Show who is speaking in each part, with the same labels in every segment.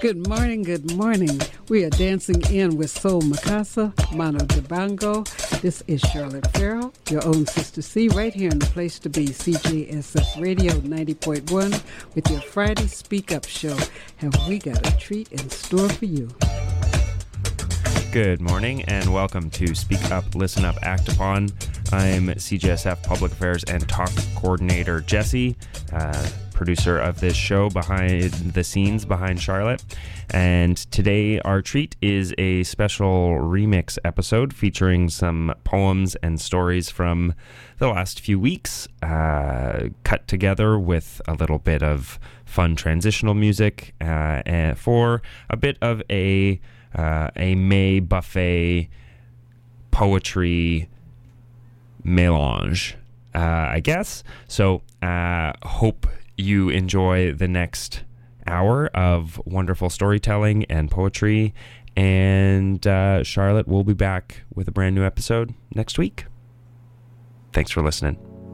Speaker 1: Good morning, good morning. We are dancing in with Soul Mikasa, Mano Dibango. This is Charlotte Farrell, your own Sister C, right here in the place to be, CJSS Radio 90.1, with your Friday Speak Up show. Have we got a treat in store for you?
Speaker 2: Good morning and welcome to Speak Up, Listen Up, Act Upon. I'm CJSF Public Affairs and Talk Coordinator Jesse, producer of this show behind the scenes behind Charlotte. And today our treat is a special remix episode featuring some poems and stories from the last few weeks, cut together with a little bit of fun transitional music and for a bit of a May buffet poetry melange, I guess. So hope you enjoy the next hour of wonderful storytelling and poetry. And Charlotte will be back with a brand new episode next week. Thanks for listening.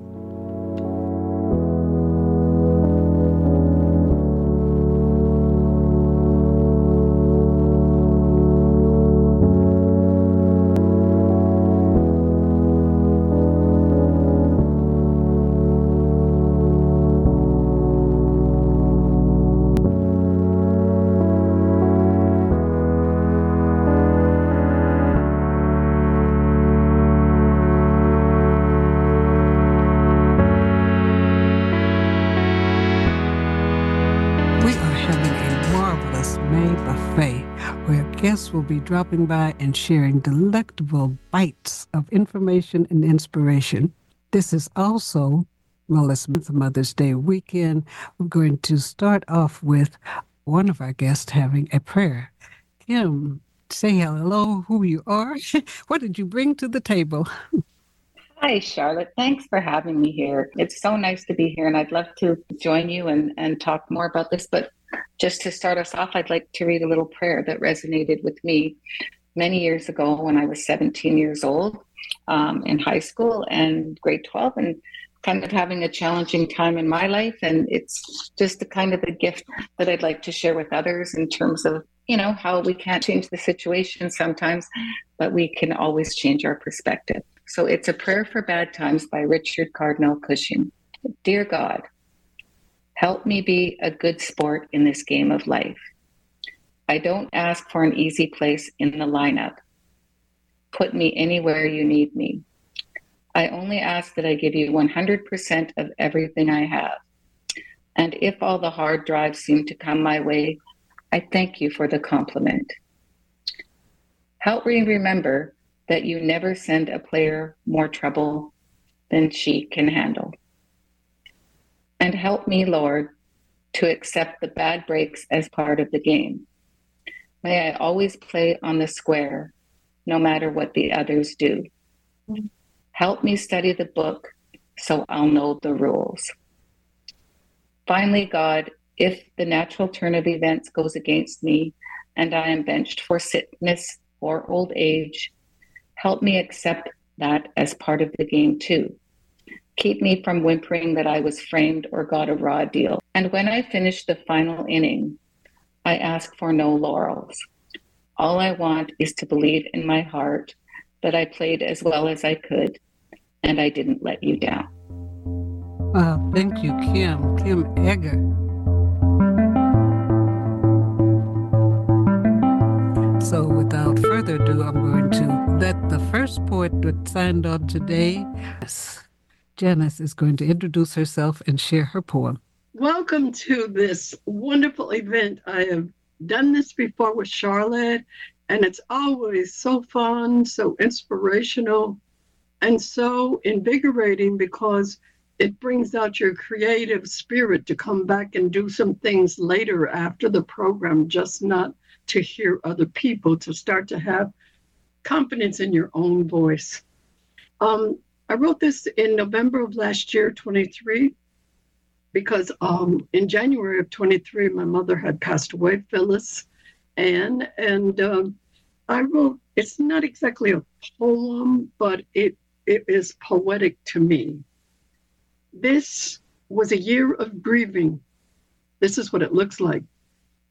Speaker 1: Will be dropping by and sharing delectable bites of information and inspiration. This is also, well, it's Mother's Day weekend. We're going to start off with one of our guests having a prayer. Kim, say hello, who you are. What did you bring to the table?
Speaker 3: Hi, Charlotte. Thanks for having me here. It's so nice to be here, and I'd love to join you and talk more about this. But just to start us off, I'd like to read a little prayer that resonated with me many years ago when I was 17 years old, in high school and grade 12, and kind of having a challenging time in my life. And it's just the kind of a gift that I'd like to share with others in terms of, you know, how we can't change the situation sometimes, but we can always change our perspective. So it's a prayer for bad times by Richard Cardinal Cushing. Dear God, help me be a good sport in this game of life. I don't ask for an easy place in the lineup. Put me anywhere you need me. I only ask that I give you 100% of everything I have. And if all the hard drives seem to come my way, I thank you for the compliment. Help me remember that you never send a player more trouble than she can handle. And help me, Lord, to accept the bad breaks as part of the game. May I always play on the square, no matter what the others do. Help me study the book so I'll know the rules. Finally, God, if the natural turn of events goes against me and I am benched for sickness or old age, help me accept that as part of the game too. Keep me from whimpering that I was framed or got a raw deal. And when I finish the final inning, I ask for no laurels. All I want is to believe in my heart that I played as well as I could and I didn't let you down.
Speaker 1: Wow, thank you, Kim Egger. So without further ado, I'm going to let the first poet that signed on today, Janice, is going to introduce herself and share her poem.
Speaker 4: Welcome to this wonderful event. I have done this before with Charlotte, and it's always so fun, so inspirational, and so invigorating because it brings out your creative spirit to come back and do some things later after the program, just not to hear other people, to start to have confidence in your own voice. I wrote this in November of last year, 23, because in January of 23, my mother had passed away, Phyllis Ann, and I wrote, it's not exactly a poem, but it is poetic to me. This was a year of grieving. This is what it looks like.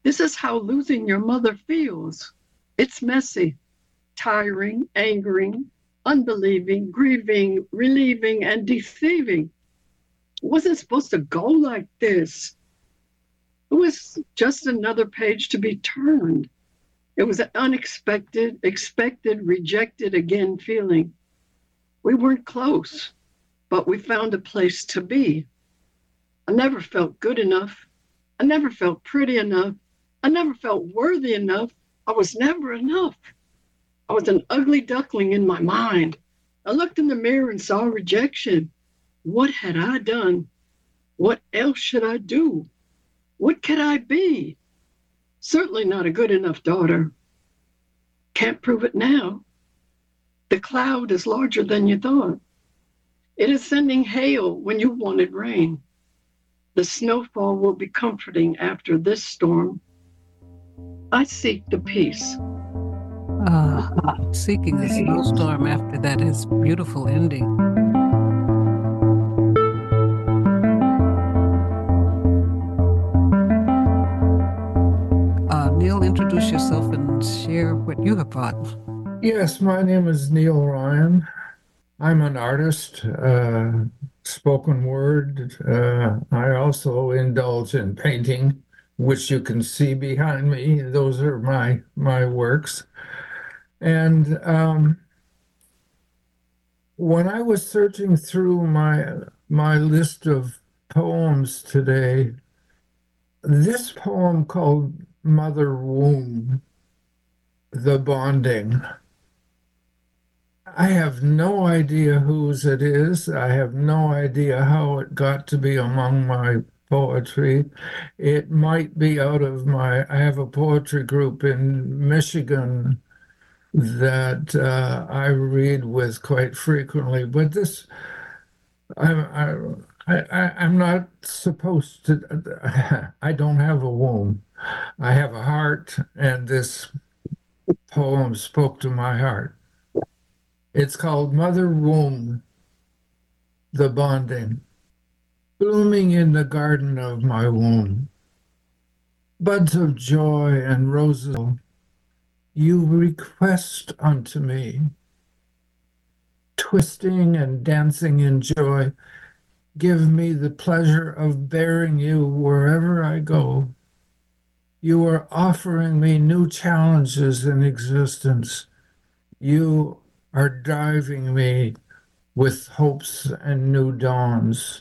Speaker 4: This is how losing your mother feels. It's messy, tiring, angering, unbelieving, grieving, relieving, and deceiving. It wasn't supposed to go like this. It was just another page to be turned. It was an unexpected, expected, rejected again feeling. We weren't close, but we found a place to be. I never felt good enough. I never felt pretty enough. I never felt worthy enough. I was never enough. I was an ugly duckling in my mind. I looked in the mirror and saw rejection. What had I done? What else should I do? What could I be? Certainly not a good enough daughter. Can't prove it now. The cloud is larger than you thought. It is sending hail when you wanted rain. The snowfall will be comforting after this storm. I seek the peace.
Speaker 1: Seeking the snowstorm after that is beautiful ending. Neil, introduce yourself and share what you have brought.
Speaker 5: Yes, my name is Neil Ryan. I'm an artist, spoken word. I also indulge in painting, which you can see behind me. Those are my works. And when I was searching through my list of poems today, this poem called Mother Womb, The Bonding. I have no idea whose it is. I have no idea how it got to be among my poetry. It might be out of I have a poetry group in Michigan that I read with quite frequently, but this, I'm not supposed to, I don't have a womb. I have a heart, and this poem spoke to my heart. It's called Mother Womb, The Bonding. Blooming in the garden of my womb, buds of joy and roses, you request unto me. Twisting and dancing in joy, give me the pleasure of bearing you wherever I go. You are offering me new challenges in existence. You are driving me with hopes and new dawns.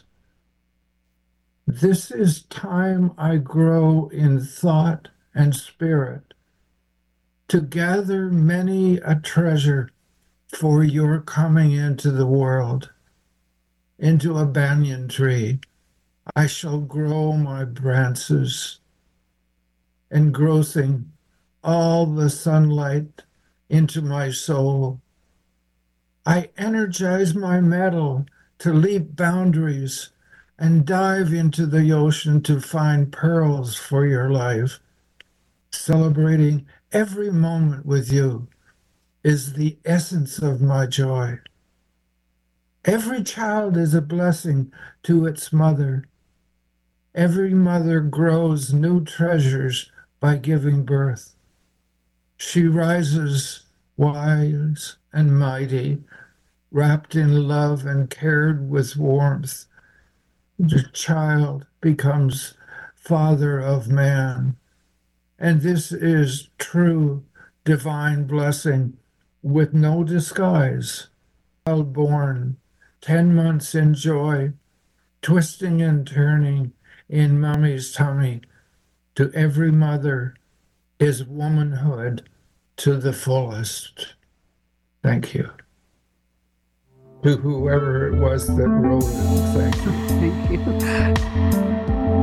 Speaker 5: This is time I grow in thought and spirit, to gather many a treasure for your coming into the world. Into a banyan tree, I shall grow my branches, engrossing all the sunlight into my soul. I energize my metal to leap boundaries and dive into the ocean to find pearls for your life. Celebrating every moment with you is the essence of my joy. Every child is a blessing to its mother. Every mother grows new treasures by giving birth. She rises wise and mighty, wrapped in love and cared with warmth. The child becomes father of man. And this is true divine blessing with no disguise. Child born, 10 months in joy, twisting and turning in mommy's tummy. To every mother is womanhood to the fullest. Thank you. To whoever it was that wrote it, thank you.
Speaker 1: Thank you.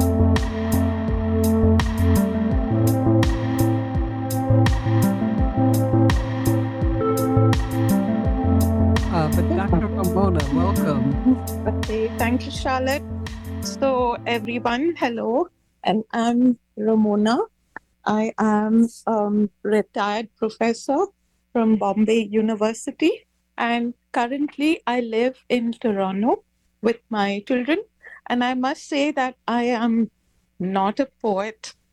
Speaker 1: But Dr. Ramona, welcome.
Speaker 6: Okay, thank you, Charlotte. So, everyone, hello, and I'm Ramona. I am a retired professor from Bombay University, and currently I live in Toronto with my children. And I must say that I am not a poet.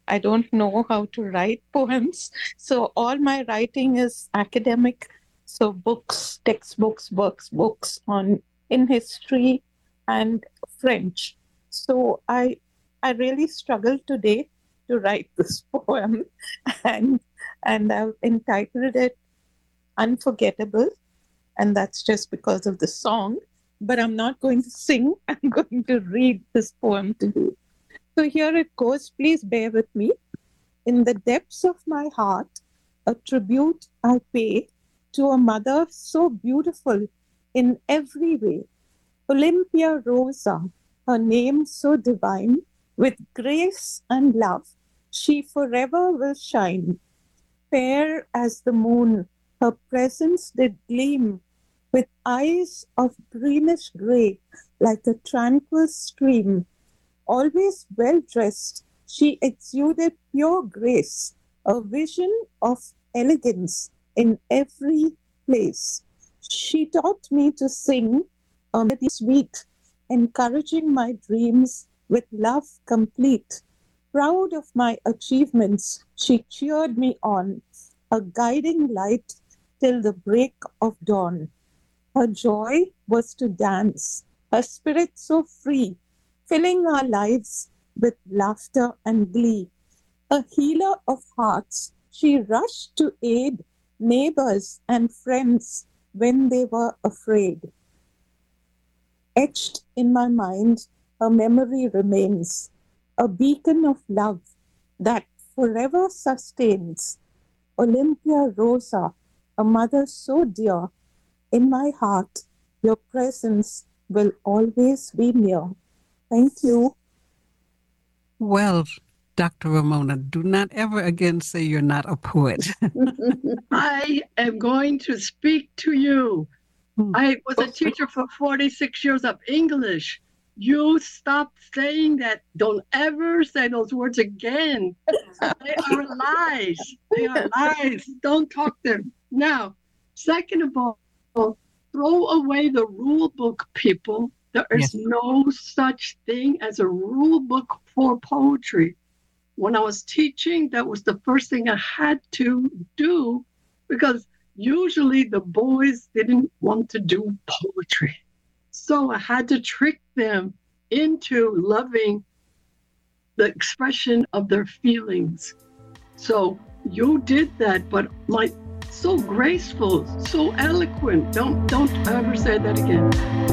Speaker 6: I don't know how to write poems. So all my writing is academic. So books, textbooks, books in history and French. So I really struggled today to write this poem, and I've entitled it Unforgettable, and that's just because of the song. But I'm not going to sing. I'm going to read this poem to you. So here it goes. Please bear with me. In the depths of my heart, a tribute I pay to a mother so beautiful in every way. Olympia Rosa, her name so divine, with grace and love, she forever will shine. Fair as the moon, her presence did gleam, with eyes of greenish gray, like a tranquil stream. Always well dressed, she exuded pure grace, a vision of elegance in every place. She taught me to sing a melody sweet, encouraging my dreams with love complete. Proud of my achievements, she cheered me on, a guiding light till the break of dawn. Her joy was to dance, her spirit so free, filling our lives with laughter and glee. A healer of hearts, she rushed to aid neighbors and friends when they were afraid. Etched in my mind, her memory remains, a beacon of love that forever sustains. Olympia Rosa, a mother so dear, in my heart, your presence will always be near. Thank you.
Speaker 1: Well, Dr. Ramona, do not ever again say you're not a poet.
Speaker 4: I am going to speak to you. I was a teacher for 46 years of English. You stop saying that. Don't ever say those words again. They are lies. They are lies. Don't talk them. Now, second of all, throw away the rule book, people. There is no such thing as a rule book for poetry. When I was teaching, that was the first thing I had to do, because usually the boys didn't want to do poetry. So I had to trick them into loving the expression of their feelings. So you did that, but so graceful, so eloquent. Don't ever say that again.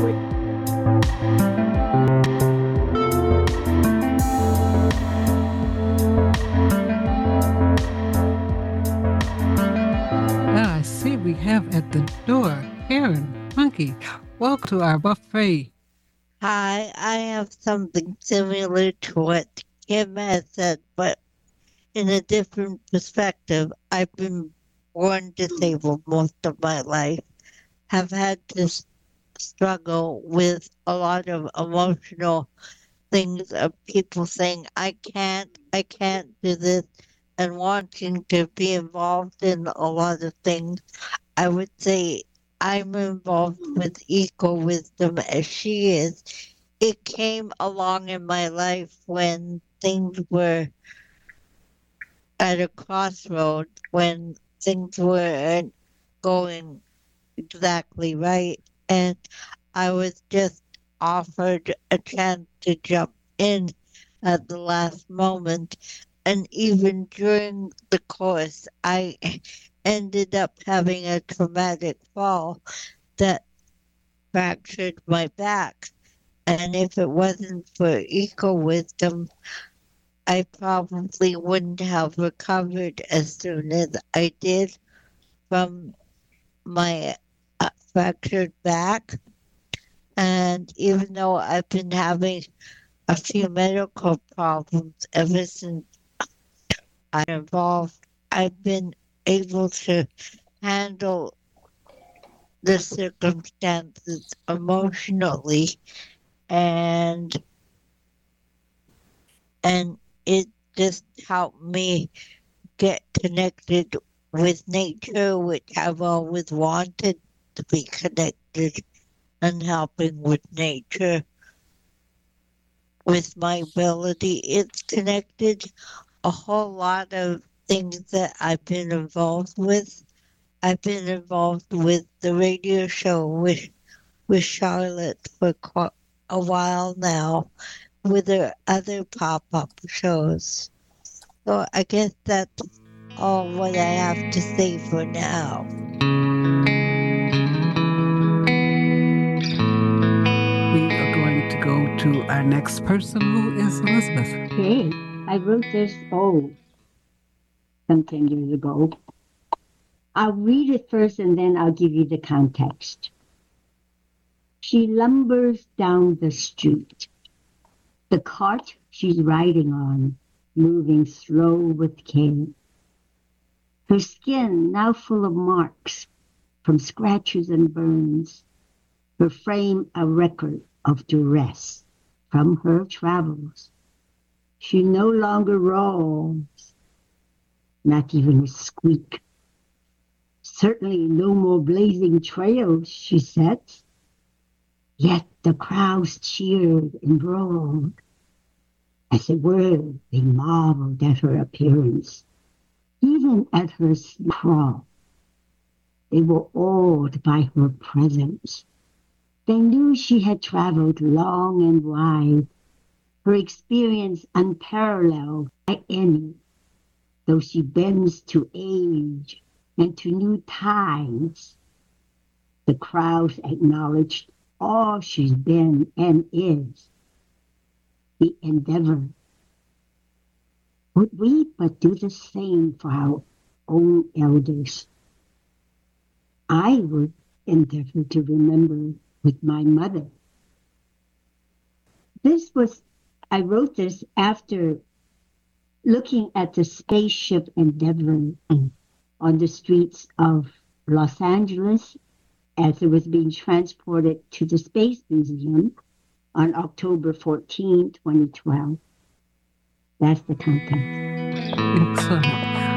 Speaker 1: I see we have at the door Karen Monkey. Welcome to our buffet.
Speaker 7: Hi, I have something similar to what Kim has said, but in a different perspective. I've been born disabled most of my life, have had to struggle with a lot of emotional things of people saying, I can't do this, and wanting to be involved in a lot of things. I would say I'm involved with Eco Wisdom as she is. It came along in my life when things were at a crossroad, when things weren't going exactly right. And I was just offered a chance to jump in at the last moment. And even during the course, I ended up having a traumatic fall that fractured my back. And if it wasn't for Eco Wisdom, I probably wouldn't have recovered as soon as I did from my fractured back. And even though I've been having a few medical problems ever since I'm involved, I've been able to handle the circumstances emotionally, and it just helped me get connected with nature, which I've always wanted to be connected, and helping with nature with my ability. It's connected a whole lot of things that I've been involved with. I've been involved with the radio show with Charlotte for quite a while now, with her other pop-up shows. So I guess that's all what I have to say for now.
Speaker 1: We are going to go to our next person, who is Elizabeth.
Speaker 8: Okay, I wrote this, some 10 years ago. I'll read it first and then I'll give you the context. She lumbers down the street. The cart she's riding on, moving slow with care. Her skin now full of marks from scratches and burns. Her frame a record of duress from her travels. She no longer roars, not even a squeak. Certainly no more blazing trails, she sets. Yet the crowds cheered and roared. As it were, they marveled at her appearance, even at her crawl. They were awed by her presence. They knew she had traveled long and wide, her experience unparalleled by any, though she bends to age and to new times. The crowds acknowledged all she's been and is. The endeavor. Would we but do the same for our own elders? I would endeavor to remember with my mother. I wrote this after looking at the spaceship Endeavour on the streets of Los Angeles as it was being transported to the Space Museum on October 14, 2012. That's the context.
Speaker 1: Excellent.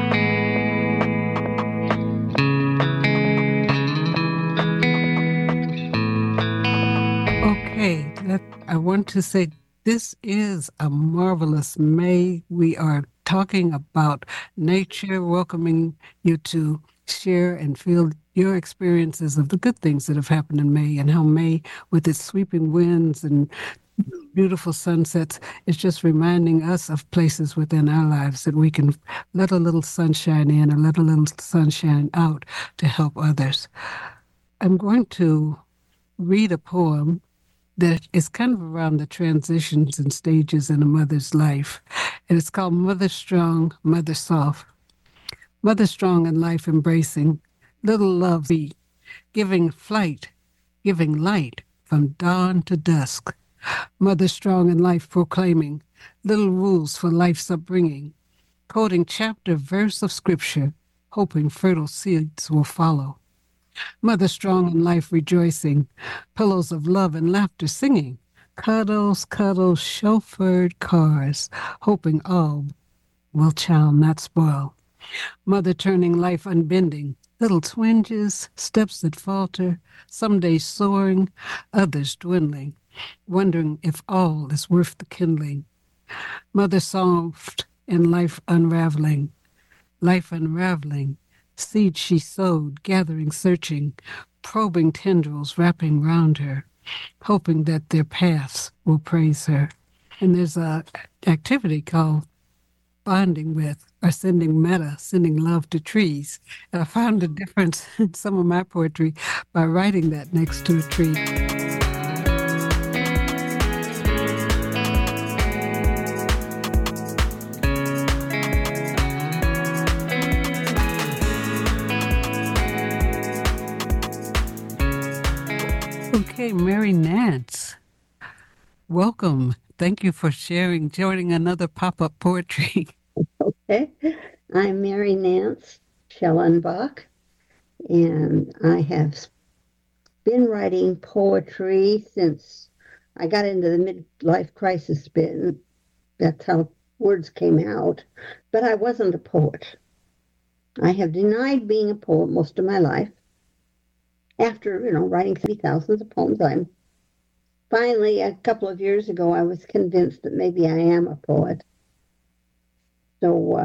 Speaker 1: Okay, I want to say this is a marvelous May. We are talking about nature, welcoming you to share and feel your experiences of the good things that have happened in May, and how May, with its sweeping winds and beautiful sunsets, is just reminding us of places within our lives that we can let a little sunshine in and let a little sunshine out to help others. I'm going to read a poem that is kind of around the transitions and stages in a mother's life. And it's called Mother Strong, Mother Soft. Mother strong in life embracing, little love be, giving flight, giving light from dawn to dusk. Mother strong in life proclaiming, little rules for life's upbringing, quoting chapter, verse of scripture, hoping fertile seeds will follow. Mother strong in life rejoicing, pillows of love and laughter singing, cuddles, chauffeured cars, hoping all will child not spoil. Mother turning life unbending, little twinges, steps that falter, some days soaring, others dwindling, wondering if all is worth the kindling. Mother soft in life unraveling, seed she sowed, gathering, searching, probing tendrils wrapping round her, hoping that their paths will praise her. And there's an activity called bonding with, or sending love to trees. And I found a difference in some of my poetry by writing that next to a tree. Okay, Mary Nance, welcome. Thank you for joining another pop-up poetry.
Speaker 9: Okay, I'm Mary Nance Schellenbach, and I have been writing poetry since I got into the midlife crisis bit. That's how words came out, but I wasn't a poet. I have denied being a poet most of my life. After, writing thousands of poems, finally, a couple of years ago, I was convinced that maybe I am a poet. So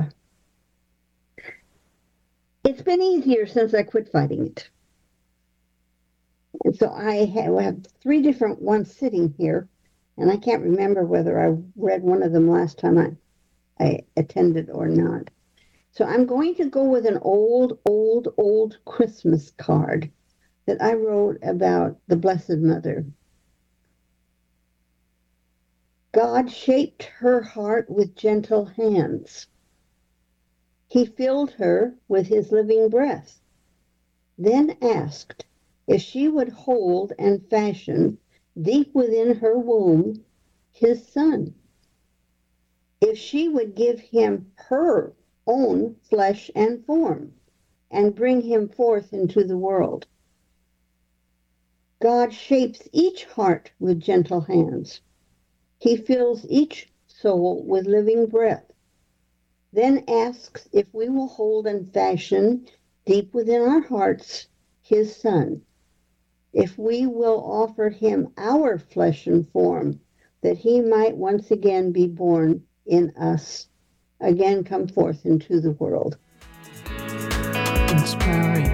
Speaker 9: it's been easier since I quit fighting it. And so I have 3 different ones sitting here, and I can't remember whether I read one of them last time I attended or not. So I'm going to go with an old Christmas card that I wrote about the Blessed Mother. God shaped her heart with gentle hands. He filled her with his living breath, then asked if she would hold and fashion deep within her womb his son. If she would give him her own flesh and form and bring him forth into the world. God shapes each heart with gentle hands. He fills each soul with living breath, then asks if we will hold and fashion deep within our hearts his son, if we will offer him our flesh and form, that he might once again be born in us, again come forth into the world.
Speaker 1: Inspiring.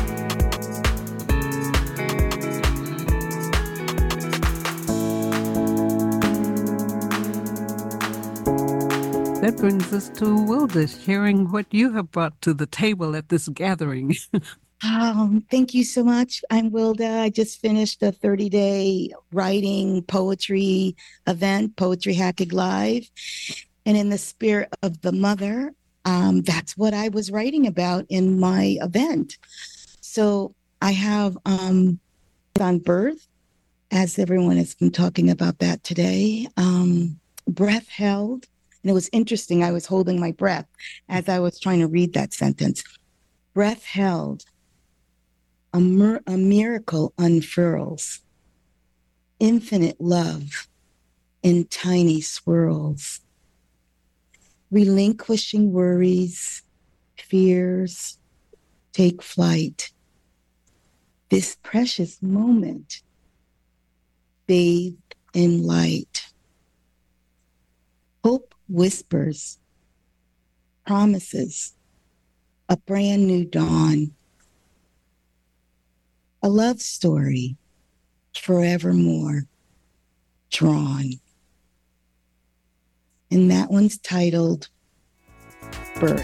Speaker 1: That brings us to Wilda, sharing what you have brought to the table at this gathering.
Speaker 10: Thank you so much. I'm Wilda. I just finished a 30-day writing poetry event, Poetry Hacking Live. And in the spirit of the mother, that's what I was writing about in my event. So I have on birth, as everyone has been talking about that today, breath held. And it was interesting. I was holding my breath as I was trying to read that sentence. Breath held. A miracle unfurls. Infinite love in tiny swirls. Relinquishing worries, fears, take flight. This precious moment, bathed in light. Hope whispers, promises, a brand new dawn. A love story, forevermore drawn. And that one's titled Birth.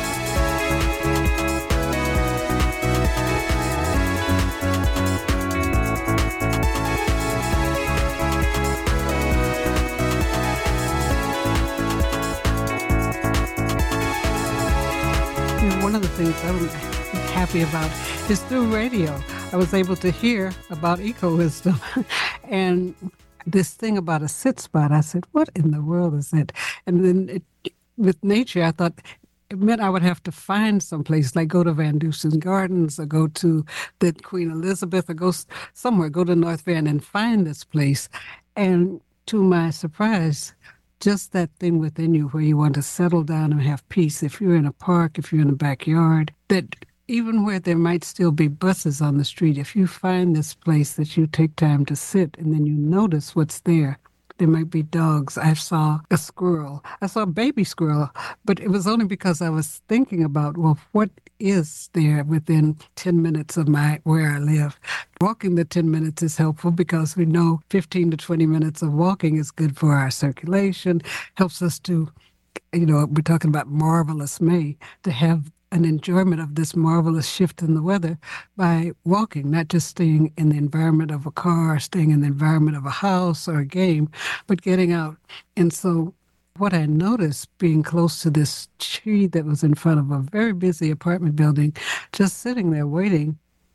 Speaker 1: One of the things I'm happy about is through radio. I was able to hear about eco-wisdom and this thing about a sit spot. I said, what in the world is it? And then with nature, I thought it meant I would have to find someplace, like go to Van Dusen Gardens or go to the Queen Elizabeth or go somewhere, go to North Van and find this place. And to my surprise, just that thing within you where you want to settle down and have peace. If you're in a park, if you're in a backyard, that even where there might still be buses on the street, if you find this place that you take time to sit and then you notice what's there, there might be dogs. I saw a squirrel. I saw a baby squirrel, but it was only because I was thinking about, well, what is there within 10 minutes of where I live? Walking the 10 minutes is helpful because we know 15 to 20 minutes of walking is good for our circulation, helps us to, we're talking about marvelous May, to have an enjoyment of this marvelous shift in the weather by walking, not just staying in the environment of a car, staying in the environment of a house or a game, but getting out. And so what I noticed being close to this tree that was in front of a very busy apartment building, just sitting there waiting,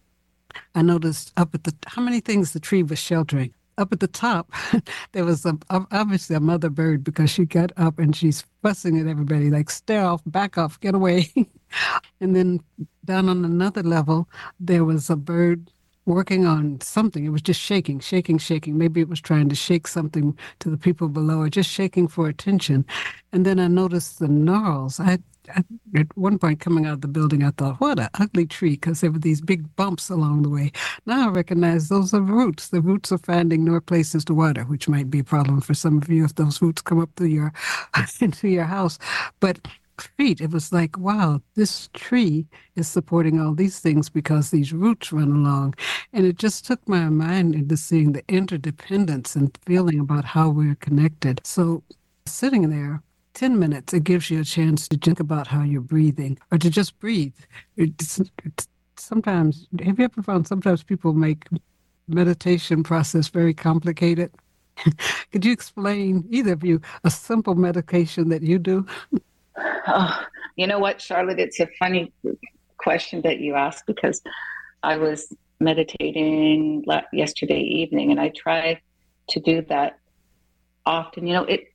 Speaker 1: I noticed up at how many things the tree was sheltering. Up at the top, there was obviously a mother bird because she got up and she's fussing at everybody, like, stay off, back off, get away. And then down on another level, there was a bird working on something. It was just shaking. Maybe it was trying to shake something to the people below or just shaking for attention. And then I noticed the gnarls. At one point coming out of the building, I thought, what an ugly tree, because there were these big bumps along the way. Now I recognize those are roots. The roots are finding no places to water, which might be a problem for some of you if those roots come up to into your house. But feet. It was like, wow, this tree is supporting all these things because these roots run along. And it just took my mind into seeing the interdependence and feeling about how we're connected. So sitting there, 10 minutes, it gives you a chance to think about how you're breathing or to just breathe. It's sometimes, have you ever found sometimes people make meditation process very complicated? Could you explain, either of you, a simple meditation that you do?
Speaker 3: Oh, you know what, Charlotte? It's a funny question that you asked because I was meditating yesterday evening, and I try to do that often.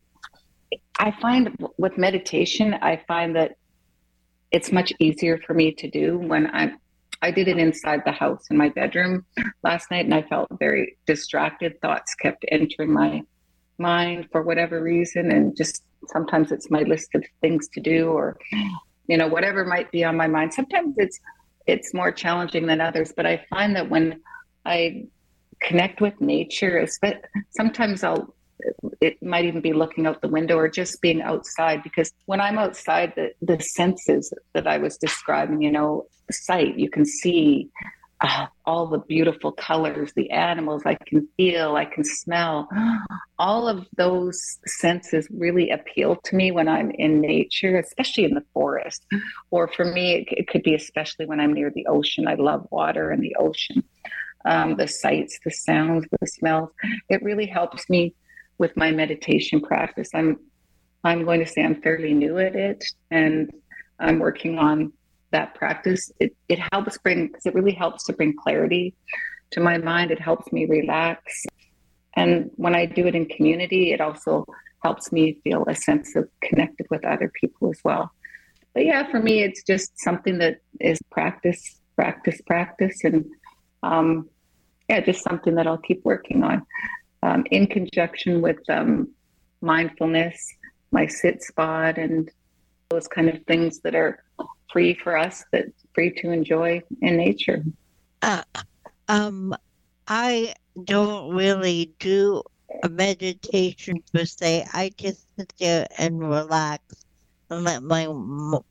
Speaker 3: I find with meditation, I find that it's much easier for me to do when I did it inside the house in my bedroom last night, and I felt very distracted. Thoughts kept entering my mind for whatever reason, and just sometimes it's my list of things to do, or whatever might be on my mind. Sometimes it's more challenging than others, but I find that when I connect with nature, sometimes it might even be looking out the window or just being outside, because when I'm outside, the senses that I was describing, sight, you can see all the beautiful colors, the animals, I can feel, I can smell. All of those senses really appeal to me when I'm in nature, especially in the forest. Or for me, it could be especially when I'm near the ocean. I love water and the ocean. The sights, the sounds, the smells. It really helps me with my meditation practice. I'm going to say I'm fairly new at it, and I'm working on that practice. It helps because it really helps to bring clarity to my mind. It helps me relax. And when I do it in community, it also helps me feel a sense of connected with other people as well. But yeah, for me, it's just something that is practice. And just something that I'll keep working on. In conjunction with mindfulness, my sit spot, and those kind of things that are free for us, that free to enjoy in nature.
Speaker 7: I don't really do a meditation per se. I just sit there and relax and let my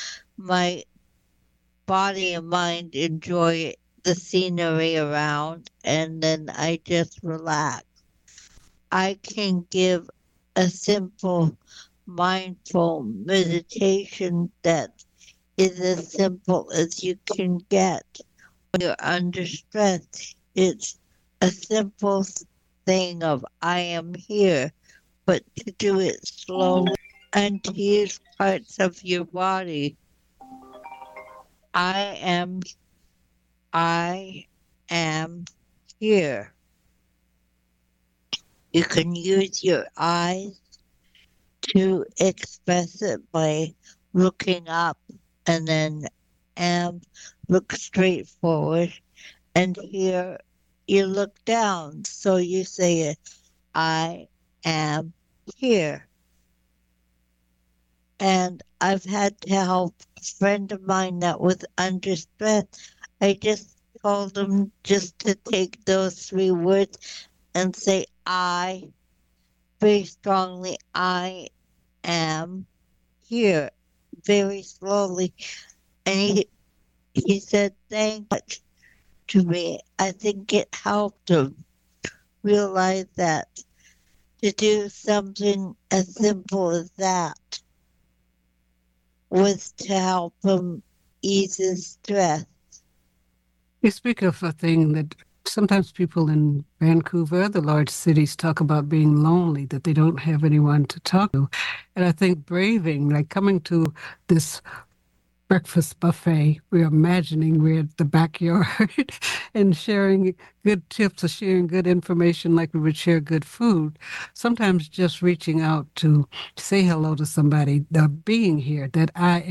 Speaker 7: body and mind enjoy the scenery around, and then I just relax. I can give a simple mindful meditation that is as simple as you can get. When you're under stress, it's a simple thing of I am here, but to do it slowly and to use parts of your body. I am here. You can use your eyes to express it by looking up, and then look straight forward, and here you look down. So you say, I am here. And I've had to help a friend of mine that was under stress. I just told him just to take those 3 words and say, I, very strongly, I am here, very slowly. And he said, thank you to me. I think it helped him realize that to do something as simple as that was to help him ease his stress.
Speaker 1: You speak of a thing that sometimes people in Vancouver, the large cities, talk about being lonely, that they don't have anyone to talk to. And I think braving, like coming to this breakfast buffet, we're imagining we're at the backyard and sharing good tips or sharing good information like we would share good food. Sometimes just reaching out to say hello to somebody, the being here, that I